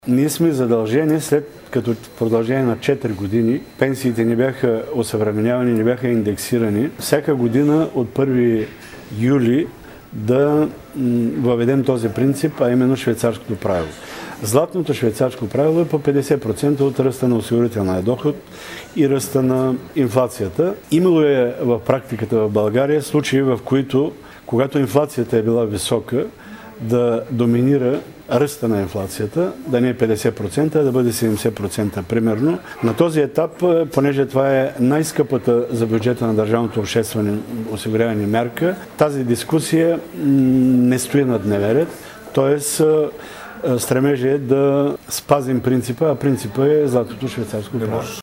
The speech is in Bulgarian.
Ние сме задължени, след като в продължение на 4 години пенсиите не бяха осъвременявани, не бяха индексирани, всяка година от 1 юли да въведем този принцип, а именно швейцарското правило. Златното швейцарско правило е по 50% от ръста на осигурителния доход и ръста на инфлацията. Имало е в практиката в България случаи, в които, когато инфлацията е била висока, да доминира ръста на инфлацията, да не е 50%, а да бъде 70% примерно. На този етап, понеже това е най-скъпата за бюджета на държавното обществено осигуряване мярка, тази дискусия не стои на дневен ред, т.е. стремежът е да спазим принципа, а принципа е златното швейцарско правило.